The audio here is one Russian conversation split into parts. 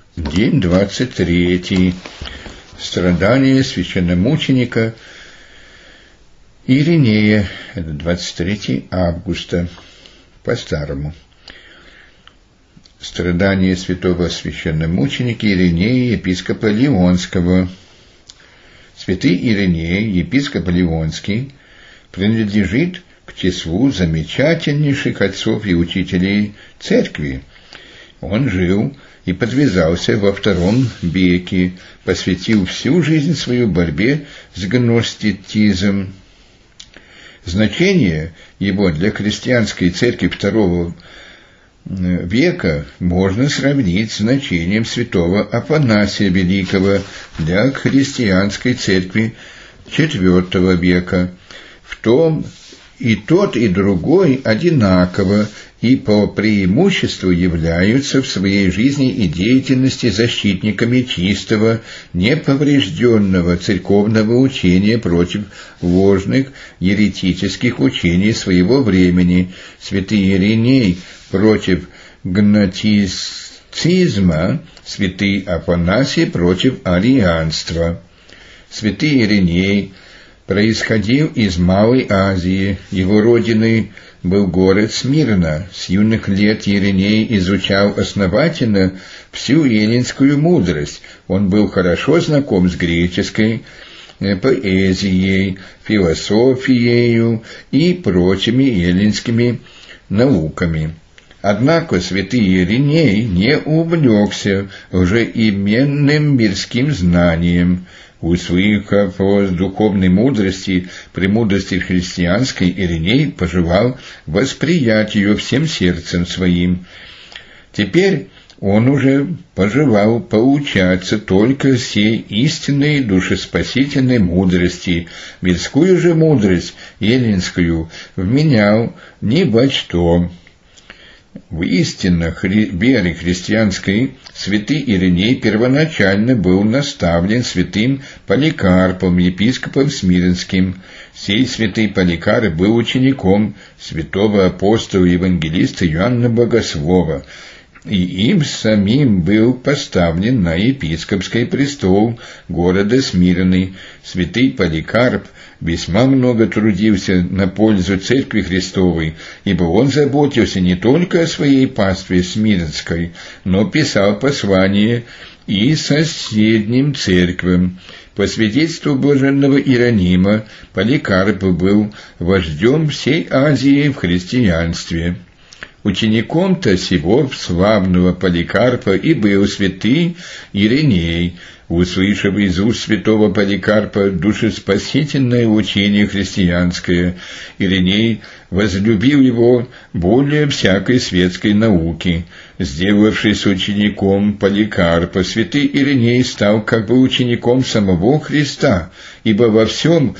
День 23. Страдания священномученика Иринея. Это 23 августа по-старому. Страдания святого священномученика Иринея, епископа Лионского. Святый Ириней, епископ Лионский, принадлежит к числу замечательнейших отцов и учителей церкви. Он жил и подвязался во II веке, посвятил всю жизнь свою борьбе с гностицизмом. Значение его для христианской церкви II века можно сравнить с значением святого Афанасия Великого для христианской церкви IV века. В том и тот, и другой одинаково и по преимуществу являются в своей жизни и деятельности защитниками чистого, неповрежденного церковного учения против ложных еретических учений своего времени. Святый Ириней против гностицизма, святый Афанасий против арианства. Святый Ириней происходил из Малой Азии, его родиной был город Смирна. С юных лет Ириней изучал основательно всю эллинскую мудрость. Он был хорошо знаком с греческой поэзией, философией и прочими эллинскими науками. Однако святый Ириней не увлекся уже именным мирским знанием. Услышав о духовной мудрости, премудрости христианской, Ириней пожелал восприять ее всем сердцем своим. Теперь он уже пожелал поучаться только сей истинной душеспасительной мудрости. Мирскую же мудрость эллинскую вменял ни во что. В истинно вере христианской святый Ириней первоначально был наставлен святым Поликарпом, епископом Смирнским. Сей святый Поликарп был учеником святого апостола и евангелиста Иоанна Богослова, и им самим был поставлен на епископский престол города Смирны. Святый Поликарп весьма много трудился на пользу Церкви Христовой, ибо он заботился не только о своей пастве Смирнской, но писал послания и соседним церквям. По свидетельству блаженного Иеронима, Поликарп был вождем всей Азии в христианстве. Учеником-то сего славного Поликарпа и был святый Ириней. Услышав из уст святого Поликарпа душеспасительное учение христианское, Ириней возлюбил его более всякой светской науки. Сделавшись учеником Поликарпа, святый Ириней стал как бы учеником самого Христа, ибо во всем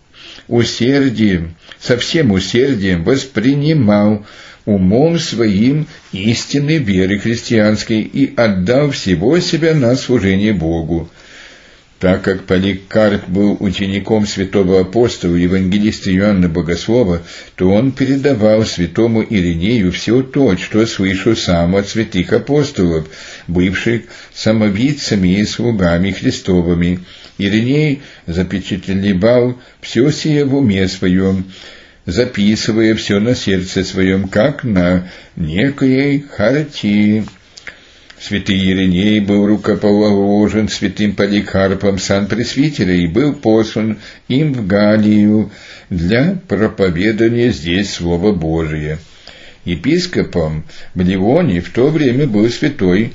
усердием, со всем усердием воспринимал умом своим истины веры христианской и отдал всего себя на служение Богу. Так как Поликарп был учеником святого апостола и евангелиста Иоанна Богослова, то он передавал святому Иринею все то, что слышал сам от святых апостолов, бывших самовидцами и слугами Христовыми. Ириней запечатлевал все сие в уме своем, записывая все на сердце своем, как на некой хартии. Святый Ириней был рукоположен святым Поликарпом сан пресвитера и был послан им в Галлию для проповедания здесь Слова Божия. Епископом в Ливоне в то время был святой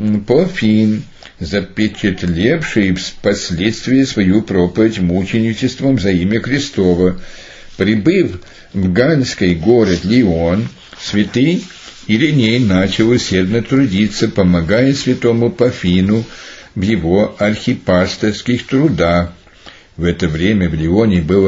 Пафин, запечатлевший впоследствии свою проповедь мученичеством за имя Христово. Прибыв в галльский город Лион, святый Ириней начал усердно трудиться, помогая святому Пафину в его архипасторских трудах. В это время в Лионе было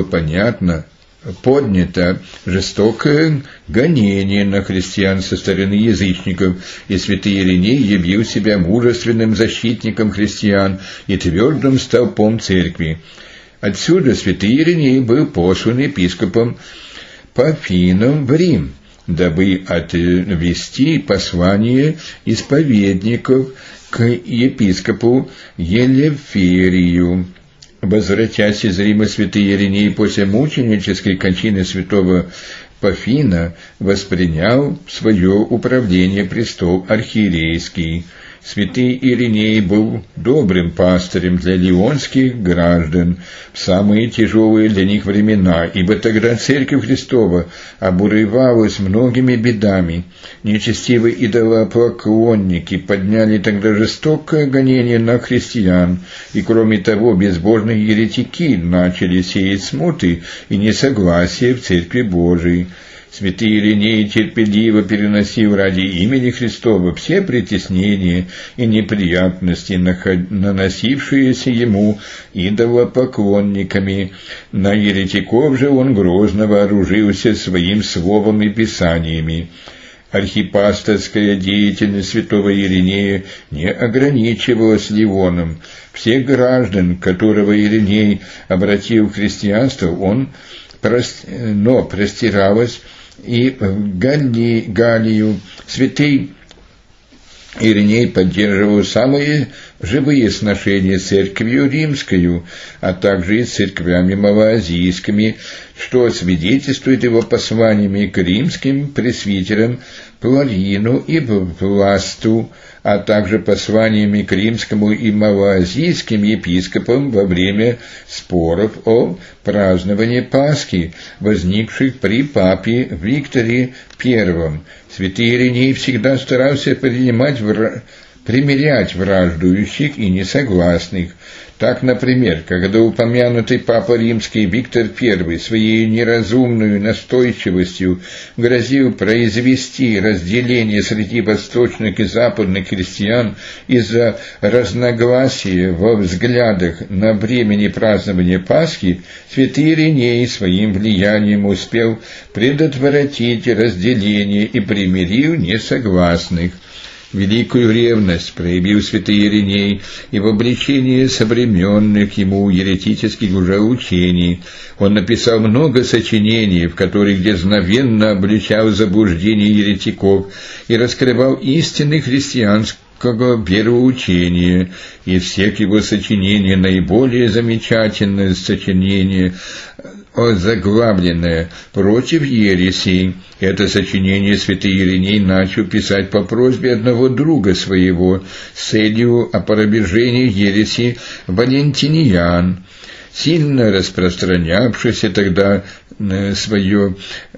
поднято жестокое гонение на христиан со стороны язычников, и святый Ириней явил себя мужественным защитником христиан и твердым столпом церкви. Отсюда святый Ириней был послан епископом Пафином в Рим. дабы отвести послание исповедников к епископу Елеферию. Возвратясь из Рима, святый Ириней после мученической кончины святого Пафина воспринял в свое управление престол архиерейский. Святый Ириней был добрым пастырем для лионских граждан в самые тяжелые для них времена, ибо тогда Церковь Христова обуревалась многими бедами. Нечестивые идолопоклонники подняли тогда жестокое гонение на христиан, и кроме того безбожные еретики начали сеять смуты и несогласие в Церкви Божией. Святый Ириней терпеливо переносил ради имени Христова все притеснения и неприятности, наносившиеся ему идолопоклонниками. На еретиков же он грозно вооружился своим словом и писаниями. Архипасторская деятельность святого Иринея не ограничивалась Ливоном. Всех граждан, которого Ириней обратил в христианство, но простиралась и в Галлию. Святый Ириней поддерживал самые живые сношения с церковью римскую, а также и с церквями малоазийскими, что свидетельствует его посланиями к римским пресвитерам Пларину и Власту, а также посланиями к римскому и малоазийским епископам во время споров о праздновании Пасхи, возникших при папе Викторе I. Святый Ириней всегда старался примирять враждующих и несогласных. Так, например, когда упомянутый Папа Римский Виктор I своей неразумной настойчивостью грозил произвести разделение среди восточных и западных христиан из-за разногласия во взглядах на времени празднования Пасхи, святый Ириней своим влиянием успел предотвратить разделение и примирил несогласных. Великую ревность проявил святый Ириней и в обличении современных ему еретических лжеучений. Он написал много сочинений, в которых дерзновенно обличал заблуждение еретиков и раскрывал истины христианского вероучения. И всех его сочинений наиболее замечательное сочинение озаглавленное «Против ереси». Это сочинение святый Ириней начал писать по просьбе одного друга своего с целью опровержения ереси Валентиниан, сильно распространявших тогда свое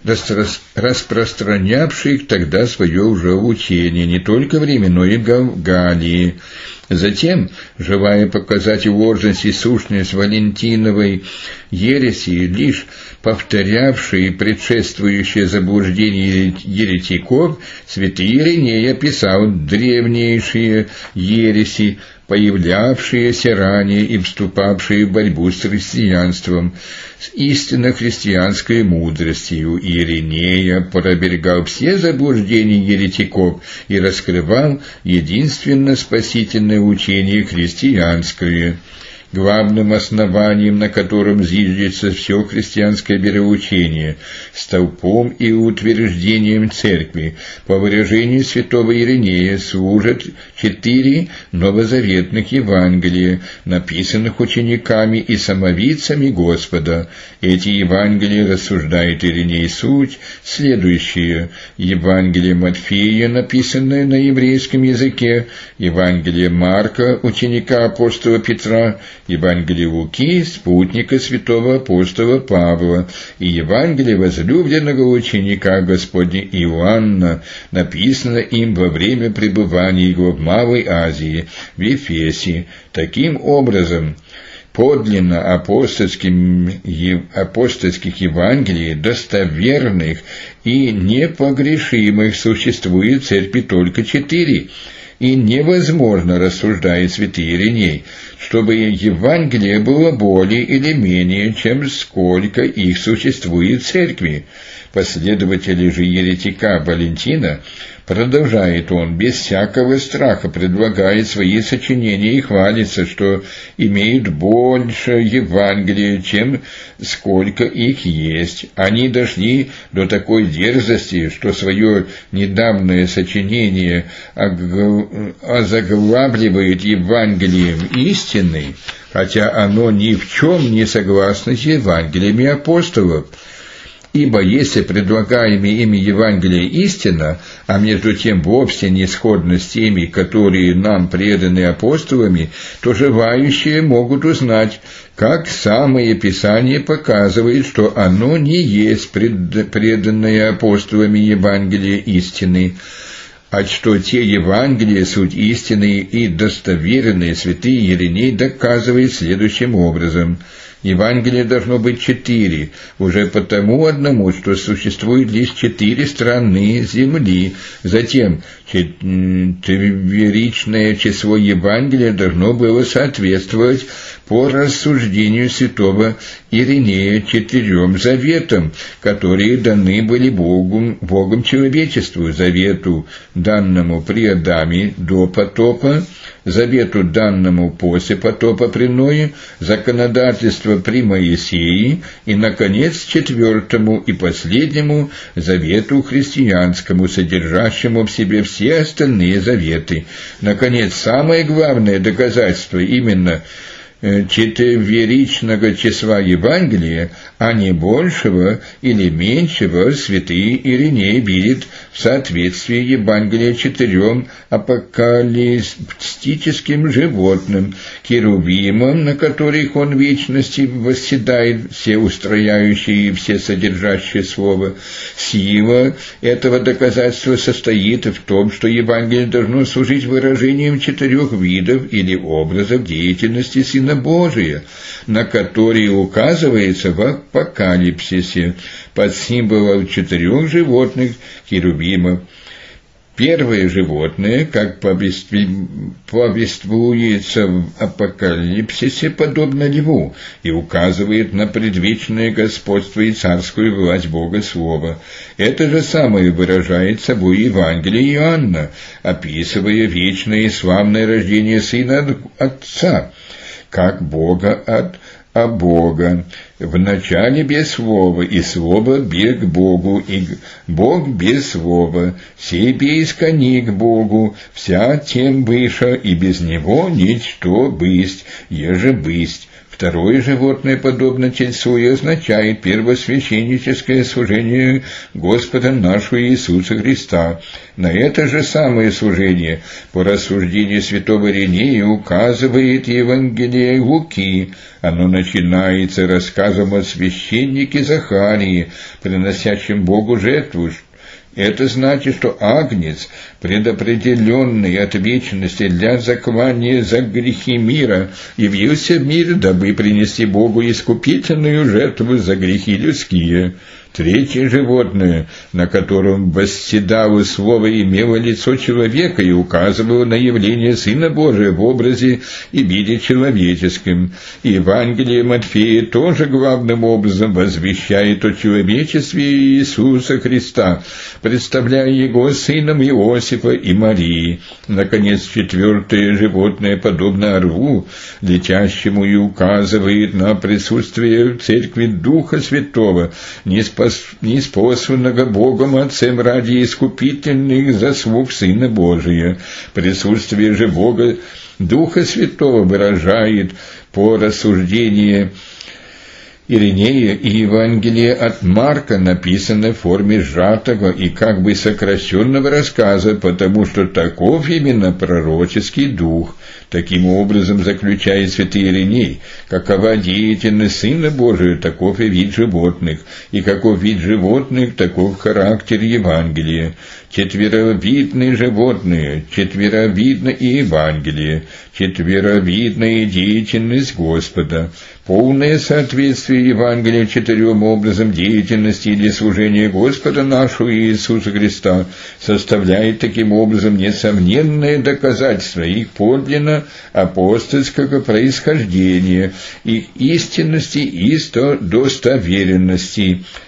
лжеучение не только в Риме, но и в Галлии. Затем, желая показать ложность и сущность Валентиновой ереси, лишь повторявшие предшествующее заблуждение еретиков, святый Ириней описал древнейшие ереси, появлявшиеся ранее и вступавшие в борьбу с христианством, с истинно христианской мудростью. Иринея опровергал все заблуждения еретиков и раскрывал единственно спасительное учение христианское. Главным основанием, на котором зиждется все христианское вероучение, столпом и утверждением церкви, по выражению святого Иринея, служат 4 новозаветных Евангелия, написанных учениками и самовидцами Господа. Эти Евангелия, рассуждает Ириней, суть следующие: Евангелие Матфея, написанное на еврейском языке, Евангелие Марка, ученика апостола Петра, Евангелие Луки, спутника святого апостола Павла, и Евангелие возлюбленного ученика Господня Иоанна, написано им во время пребывания его в Малой Азии, в Ефесе. Таким образом, подлинно апостольских Евангелий, достоверных и непогрешимых, существует в церкви только 4, и невозможно, рассуждает святый Ириней, чтобы Евангелие было более или менее, чем сколько их существует в церкви. Последователи же еретика Валентина Продолжает он, без всякого страха предлагает свои сочинения и хвалится, что имеют больше Евангелия, чем сколько их есть. Они дошли до такой дерзости, что свое недавнее сочинение озаглавливает Евангелием истины, хотя оно ни в чем не согласно с Евангелиями апостолов. Ибо если предлагаемое ими Евангелие истина, а между тем вовсе не сходно с теми, которые нам преданы апостолами, то желающие могут узнать, как самое Писание показывает, что оно не есть преданное апостолами Евангелие истины, а что те Евангелия суть истинные и достоверные. Святый Ириней доказывает следующим образом. Евангелие должно быть 4, уже потому одному, что существует лишь 4 страны земли. Затем четверичное число Евангелия должно было соответствовать по рассуждению святого Иринея 4 заветам, которые даны были Богом человечеству: завету, данному при Адаме до потопа, завету, данному после потопа при Ное, законодательство при Моисее и, наконец, 4 и последнему завету христианскому, содержащему в себе все остальные заветы. Наконец, самое главное доказательство именно четверичного числа Евангелия, а не большего или меньшего, святый Ириней видит в соответствии Евангелия 4 апокалиптическим животным, керувимам, на которых он в вечности восседает, все устрояющие и все содержащие слово. Сила этого доказательства состоит в том, что Евангелие должно служить выражением 4 видов или образов деятельности Сына Божия, на которые указывается в Апокалипсисе под символом 4 животных херувимов. Первое животное, как повествуется в Апокалипсисе, подобно льву и указывает на предвечное господство и царскую власть Бога Слова. Это же самое выражает собой Евангелие Иоанна, описывая вечное и славное рождение Сына от Отца, как Бога от Бога. Вначале без слова, и слово бег к Богу, и Бог без слова, сей беискони к Богу, вся тем выше, и без него ничто бысть, еже бысть. Второе животное, подобно тельцу, и означает первосвященническое служение Господа нашего Иисуса Христа. На это же самое служение, по рассуждению святого Иринея, указывает Евангелие Луки. Оно начинается рассказом о священнике Захарии, приносящем Богу жертву. Это значит, что агнец, предопределенный от вечности для заклания за грехи мира, явился в мир, дабы принести Богу искупительную жертву за грехи людские. Третье животное, на котором восседало слово, имело лицо человека и указывало на явление Сына Божия в образе и виде человеческом. Евангелие Матфея тоже главным образом возвещает о человечестве Иисуса Христа, представляя Его сыном Иосифа и Марии. Наконец, четвертое животное, подобно орлу, летящему, и указывает на присутствие в церкви Духа Святого, ниспосланного Богом Отцем ради искупительных заслуг Сына Божия. Присутствие же Бога Духа Святого выражает по рассуждению Иринея и Евангелие от Марка написано в форме сжатого и как бы сокращенного рассказа, потому что таков именно пророческий дух. Таким образом, заключает святый Ириней, какова деятельность Сына Божия, таков и вид животных, и каков вид животных, таков характер Евангелия. Четверовидные животные, четверовидно и Евангелие, четверовидная деятельность Господа. Полное соответствие Евангелия 4 образам деятельности или служения Господа нашего Иисуса Христа составляет таким образом несомненное доказательство их подлинно апостольского происхождения, их истинности и достоверенности.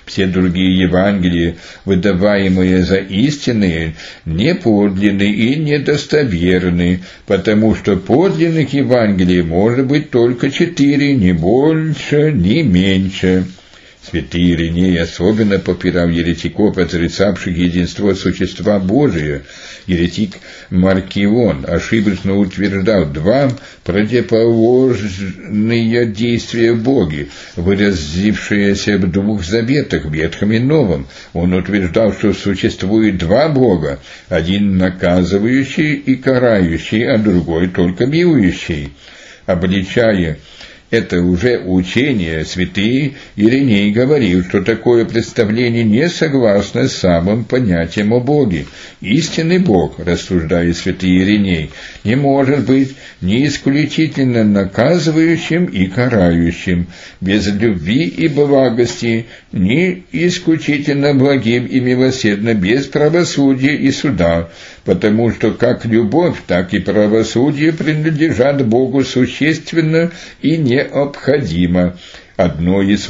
Все другие Евангелия, выдаваемые за истинные, не подлинны и недостоверны, потому что подлинных Евангелий может быть только 4, ни больше, ни меньше. Святый Ириней особенно попирал еретиков, отрицавших единство существа Божия. Еретик Маркион ошибочно утверждал два противоположные действия Боги, выразившиеся в двух заветах, Ветхом и Новом. Он утверждал, что существует два Бога, один наказывающий и карающий, а другой только милующий. Обличая это уже учение, святый Ириней говорил, что такое представление не согласно с самым понятием о Боге. Истинный Бог, рассуждает святый Ириней, не может быть ни исключительно наказывающим и карающим, без любви и благости, ни исключительно благим и милосердным, без правосудия и суда, потому что как любовь, так и правосудие принадлежат Богу существенно и необходимо. Одно из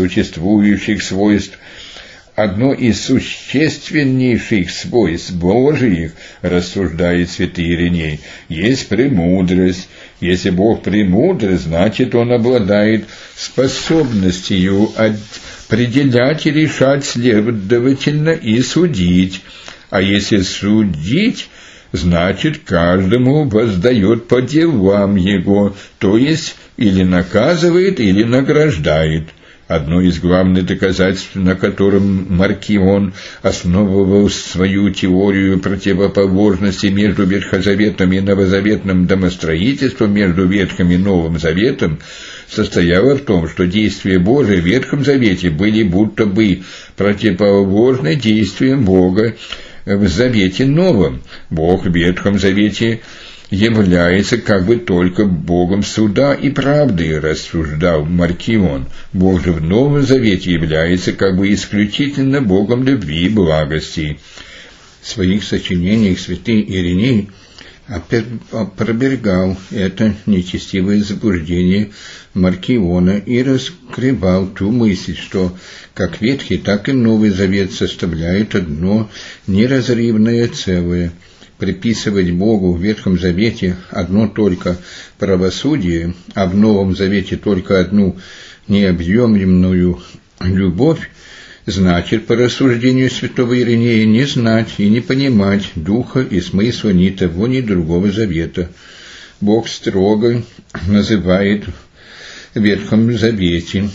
существеннейших свойств Божиих, рассуждает святый Ириней, есть премудрость. Если Бог премудр, значит, Он обладает способностью определять и решать, следовательно, и судить. А если судить, значит, каждому воздает по делам его, то есть или наказывает, или награждает. Одно из главных доказательств, на котором Маркион основывал свою теорию противоположности между Ветхозаветным и Новозаветным домостроительством, между Ветхим и Новым Заветом, состояло в том, что действия Божии в Ветхом Завете были будто бы противоположны действиям Бога в Завете Новом. Бог в Ветхом Завете является как бы только Богом суда и правды, рассуждал Маркион. Бог же в Новом Завете является как бы исключительно Богом любви и благости. В своих сочинениях святый Ириней опровергал это нечестивое заблуждение Маркиона и раскрывал ту мысль, что как Ветхий, так и Новый Завет составляют одно неразрывное целое. Приписывать Богу в Ветхом Завете одно только правосудие, а в Новом Завете только одну необъемлемую любовь, значит, по рассуждению святого Иринея, не знать и не понимать духа и смысла ни того, ни другого завета. Бог строго называет в Ветхом Завете,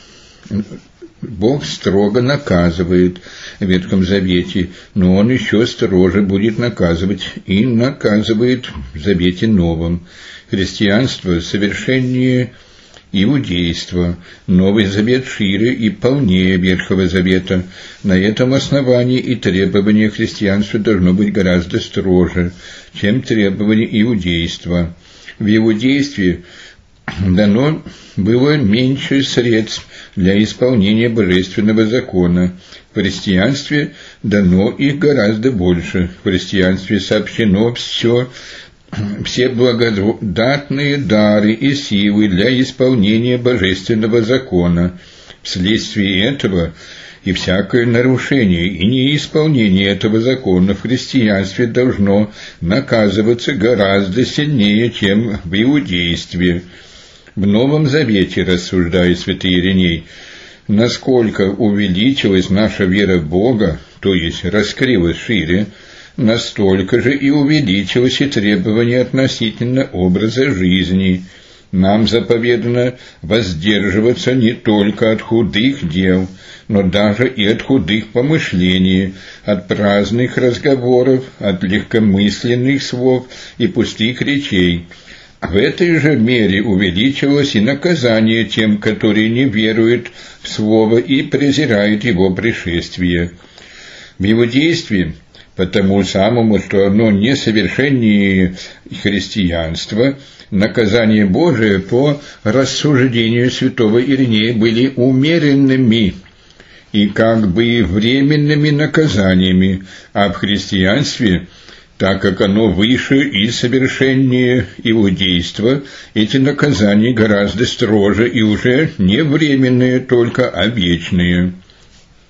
Бог строго наказывает в Ветхом Завете, но Он еще строже будет наказывать и наказывает в Завете Новом. Христианство совершеннее иудейства, Новый Завет шире и полнее Ветхого Завета. На этом основании и требования христианства должно быть гораздо строже, чем требования иудейства. В иудействе дано было меньше средств для исполнения божественного закона. В христианстве дано их гораздо больше. В христианстве сообщено все благодатные дары и силы для исполнения божественного закона. Вследствие этого и всякое нарушение и неисполнение этого закона в христианстве должно наказываться гораздо сильнее, чем в иудействе. В Новом Завете, рассуждает святый Ириней, насколько увеличилась наша вера в Бога, то есть раскрылась шире, настолько же и увеличилось и требование относительно образа жизни. Нам заповедано воздерживаться не только от худых дел, но даже и от худых помышлений, от праздных разговоров, от легкомысленных слов и пустых речей. В этой же мере увеличилось и наказание тем, которые не веруют в Слово и презирают Его пришествие. В иудействе, потому самому, что оно несовершеннее христианства, наказания Божие по рассуждению святого Иринея были умеренными и как бы временными наказаниями, а в христианстве, так как оно выше и совершеннее иудейства, эти наказания гораздо строже и уже не временные только, а вечные.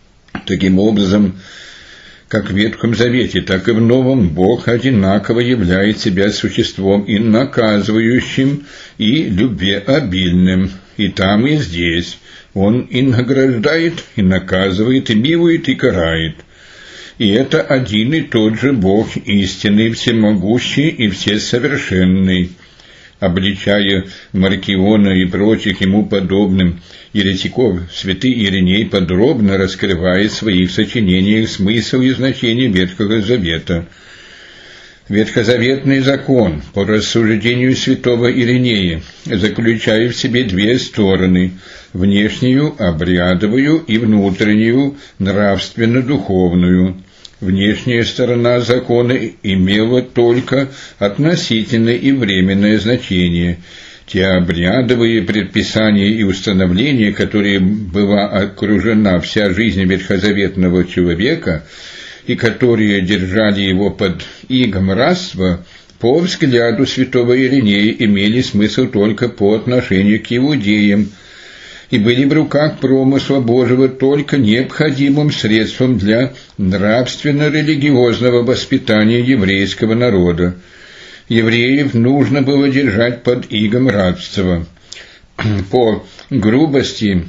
Таким образом, как в Ветхом Завете, так и в Новом Бог одинаково являет себя существом и наказывающим, и любвеобильным, и там, и здесь. Он и награждает, и наказывает, и милует, и карает. И это один и тот же Бог, истинный, всемогущий и всесовершенный. Обличая Маркиона и прочих ему подобным еретиков, святый Ириней подробно раскрывает в своих сочинениях смысл и значение Ветхого Завета. Ветхозаветный закон, по рассуждению святого Иринея, заключает в себе две стороны – внешнюю, обрядовую, и внутреннюю, нравственно-духовную. Внешняя сторона закона имела только относительное и временное значение. Те обрядовые предписания и установления, которые была окружена вся жизнь ветхозаветного человека и которые держали его под игом рабства, по взгляду святого Иринея имели смысл только по отношению к иудеям, и были в руках промысла Божьего только необходимым средством для нравственно-религиозного воспитания еврейского народа. Евреев нужно было держать под игом рабства. По грубости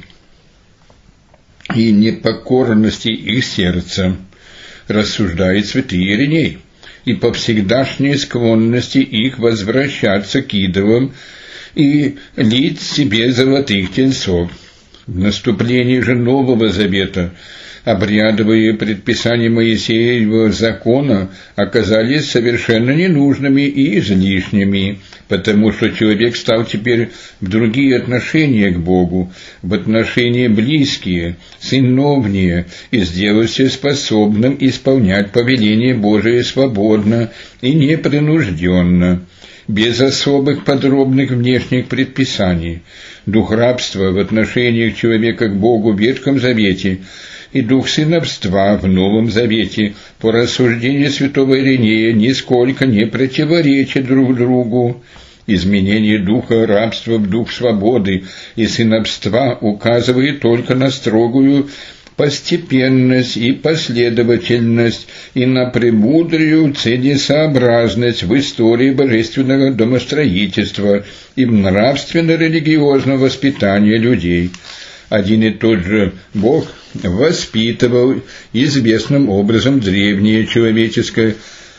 и непокорности их сердца, рассуждает святый Ириней, и по всегдашней склонности их возвращаться к идолам и лить себе золотых тельцов. В наступлении же Нового Завета обрядовые предписания Моисеевого закона оказались совершенно ненужными и излишними, потому что человек стал теперь в другие отношения к Богу, в отношения близкие, сыновние, и сделался способным исполнять повеление Божие свободно и непринужденно, без особых подробных внешних предписаний. Дух рабства в отношениях человека к Богу в Ветхом Завете и дух сыновства в Новом Завете, по рассуждению святого Иринея, нисколько не противоречат друг другу. Изменение духа рабства в дух свободы и сыновства указывает только на строгую постепенность и последовательность и на премудрую целесообразность в истории божественного домостроительства и в нравственно-религиозном воспитании людей. Один и тот же Бог воспитывал известным образом древнее человечество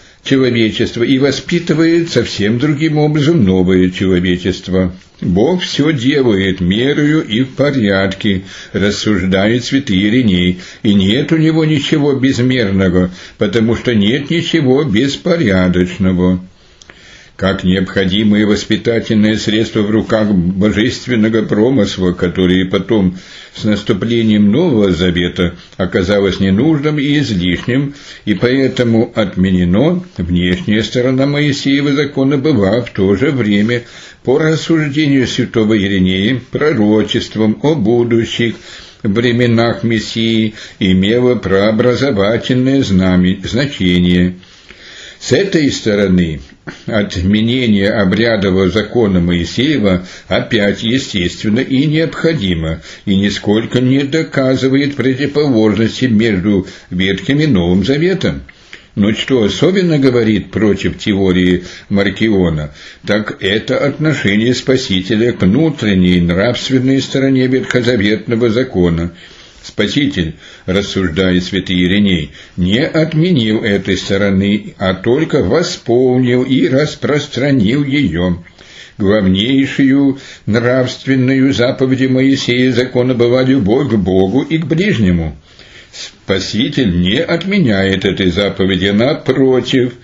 и воспитывает совсем другим образом новое человечество. Бог все делает мерою и в порядке, рассуждает святый Ириней, и нет у него ничего безмерного, потому что нет ничего беспорядочного. Как необходимые воспитательные средства в руках божественного промысла, которые потом с наступлением Нового Завета оказалось ненужным и излишним, и поэтому отменено, внешняя сторона Моисеева закона была в то же время, по рассуждению святого Иринея, пророчеством о будущих временах Мессии, имела прообразовательное значение. С этой стороны отменение обрядового закона Моисеева опять естественно и необходимо, и нисколько не доказывает противоположности между Ветхим и Новым Заветом. Но что особенно говорит против теории Маркиона, так это отношение Спасителя к внутренней нравственной стороне ветхозаветного закона. Спаситель, рассуждает святый Ириней, не отменил этой стороны, а только восполнил и распространил ее. Главнейшую нравственную заповедь Моисея закона была любовь к Богу и к ближнему. Спаситель не отменяет этой заповеди, напротив,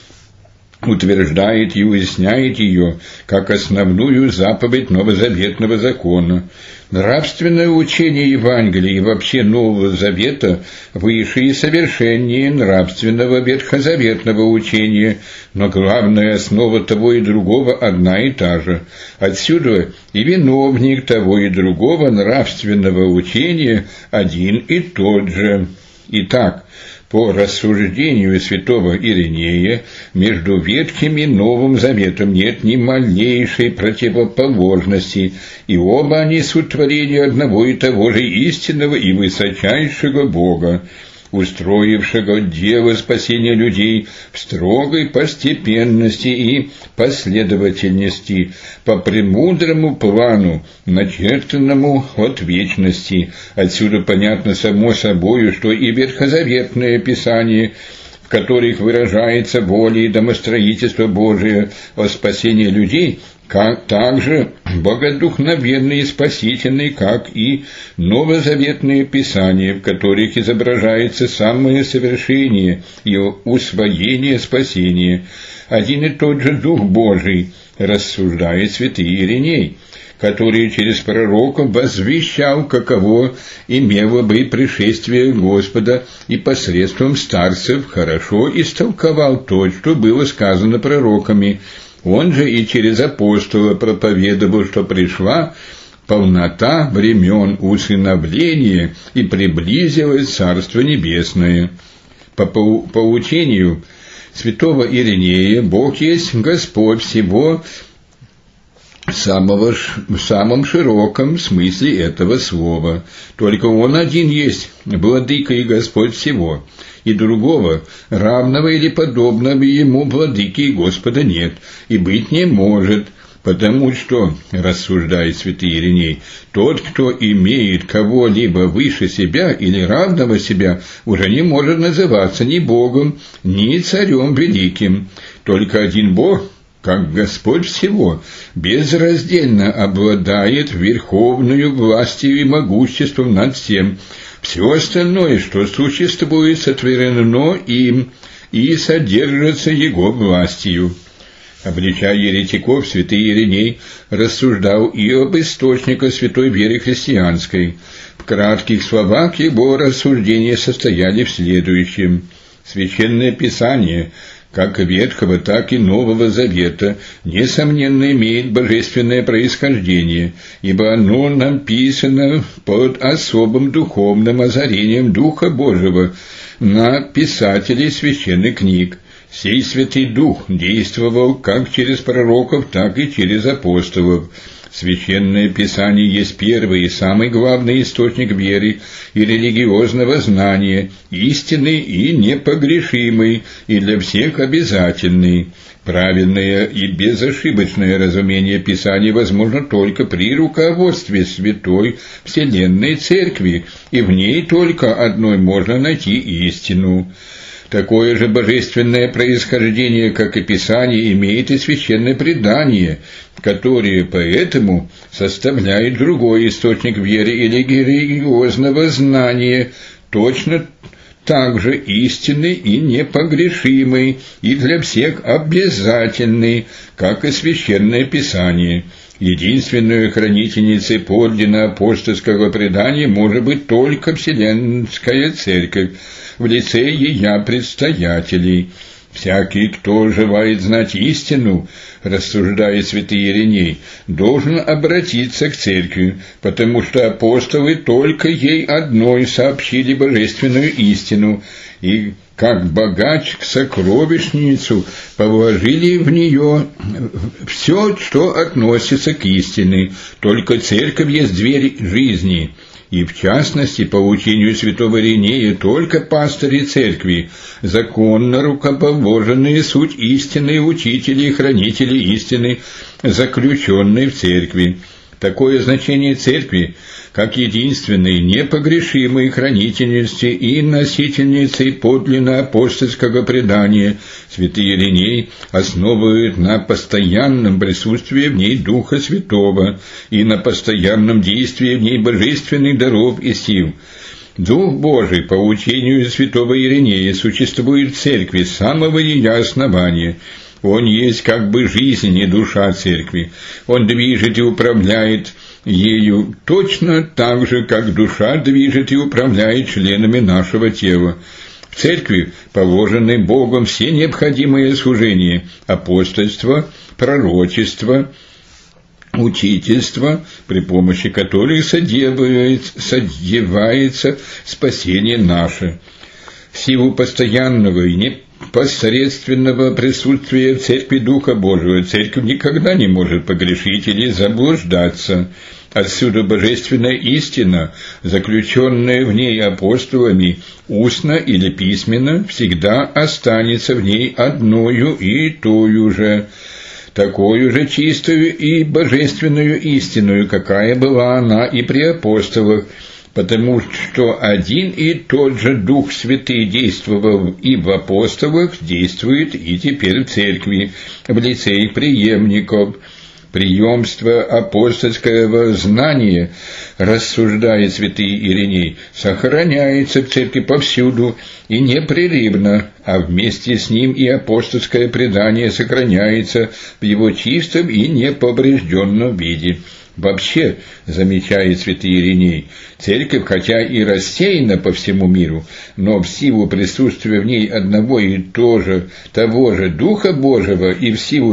утверждает и уясняет ее как основную заповедь новозаветного закона. Нравственное учение Евангелия и вообще Нового Завета выше и совершеннее нравственного ветхозаветного учения, но главная основа того и другого одна и та же. Отсюда и виновник того и другого нравственного учения один и тот же. Итак, По рассуждению святого Иринея, между Ветхим и Новым Заветом нет ни малейшей противоположности, и оба они сотворения одного и того же истинного и высочайшего Бога, устроившего дело спасения людей в строгой постепенности и последовательности, по премудрому плану, начертанному от вечности. Отсюда понятно само собою, что и ветхозаветное Писание, в которых выражается воля и домостроительство Божие о спасении людей, как также богодухновенный и спасительный, как и новозаветные писания, в которых изображается самое совершение и усвоение спасения. Один и тот же Дух Божий, рассуждает святый Ириней, который через пророков возвещал, каково имело бы пришествие Господа, и посредством старцев хорошо истолковал то, что было сказано пророками. Он же и через апостола проповедовал, что пришла полнота времен усыновления и приблизилось Царство Небесное. По учению святого Иринея, Бог есть Господь всего в самом широком смысле этого слова. Только Он один есть владыка и Господь всего, и другого, равного или подобного Ему владыки и Господа нет, и быть не может, потому что, рассуждает святый Ириней, тот, кто имеет кого-либо выше себя или равного себя, уже не может называться ни Богом, ни Царем Великим. Только один Бог, как Господь всего, безраздельно обладает верховную властью и могуществом над всем. Все остальное, что существует, сотворено им и содержится его властью. Обличая еретиков, святый Ириней рассуждал и об источниках святой веры христианской. В кратких словах его рассуждения состояли в следующем. Священное Писание, как Ветхого, так и Нового Завета, несомненно имеет божественное происхождение, ибо оно написано под особым духовным озарением Духа Божьего на писателей священных книг. Сей Святый Дух действовал как через пророков, так и через апостолов. Священное Писание есть первый и самый главный источник веры и религиозного знания, истинный и непогрешимый, и для всех обязательный. Правильное и безошибочное разумение Писания возможно только при руководстве Святой Вселенной Церкви, и в ней только одной можно найти истину. Такое же божественное происхождение, как и Писание, имеет и священное предание, которое поэтому составляет другой источник веры или религиозного знания, точно так же истинный и непогрешимый, и для всех обязательный, как и священное Писание. Единственной хранительницей подлинно апостольского предания может быть только Вселенская Церковь в лице ее предстоятелей. Всякий, кто желает знать истину, рассуждает святый Ириней, должен обратиться к Церкви, потому что апостолы только ей одной сообщили божественную истину, и как богач к сокровищницу положили в нее все, что относится к истине. Только Церковь есть дверь жизни. И в частности, по учению святого Иринея, только пастыри церкви, законно рукоположенные суть истинные учители и хранители истины, заключенные в церкви. Такое значение церкви, как единственной непогрешимой хранительницы и носительницы подлинно апостольского предания, святый Ириней основывает на постоянном присутствии в ней Духа Святого и на постоянном действии в ней божественных даров и сил. Дух Божий, по учению святого Иринея, существует в церкви с самого ее основания. Он есть как бы жизнь и душа церкви. Он движет и управляет ею точно так же, как душа движет и управляет членами нашего тела. В церкви положены Богом все необходимые служения – апостольство, пророчество, учительство, при помощи которых содевается спасение наше. В силу постоянного и непосредственного присутствия в церкви Духа Божьего церковь никогда не может погрешить или заблуждаться. Отсюда божественная истина, заключенная в ней апостолами, устно или письменно, всегда останется в ней одною и тою же, такую же чистую и божественную истинную, какая была она и при апостолах, потому что один и тот же Дух Святый действовал и в апостолах, действует и теперь в церкви, в лице их преемников. Приемство апостольского знания, рассуждает святый Ириней, сохраняется в церкви повсюду и непрерывно, а вместе с ним и апостольское предание сохраняется в его чистом и неповрежденном виде. Вообще, замечает святый Ириней, церковь, хотя и рассеяна по всему миру, но в силу присутствия в ней одного и того же Духа Божьего и в силу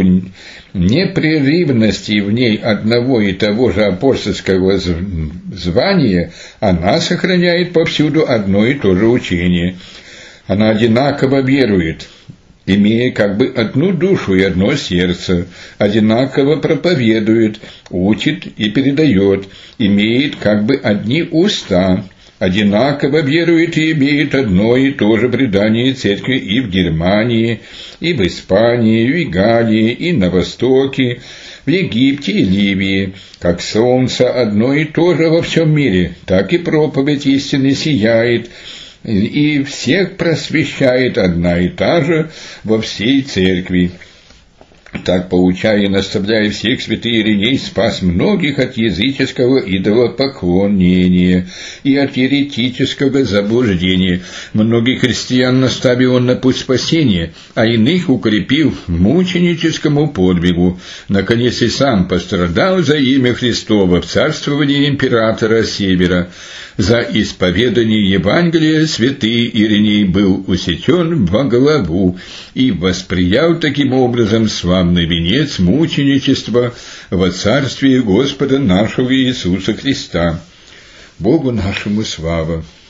непрерывности в ней одного и того же апостольского звания, она сохраняет повсюду одно и то же учение. Она одинаково верует, имея как бы одну душу и одно сердце, одинаково проповедует, учит и передает, имеет как бы одни уста, одинаково верует и имеет одно и то же предание церкви и в Германии, и в Испании, и в Галлии, и на Востоке, в Египте и Ливии. Как солнце одно и то же во всем мире, так и проповедь истины сияет, и всех просвещает одна и та же во всей церкви. Так, поучая и наставляя всех, святый Ириней спас многих от языческого идолопоклонения и от еретического заблуждения. Многих христиан наставил он на путь спасения, а иных укрепил мученическому подвигу. Наконец и сам пострадал за имя Христово в царствовании императора Севера. За исповедание Евангелия святый Ириней был усечен во главу и восприял таким образом славный венец мученичества во царстве Господа нашего Иисуса Христа. Богу нашему слава!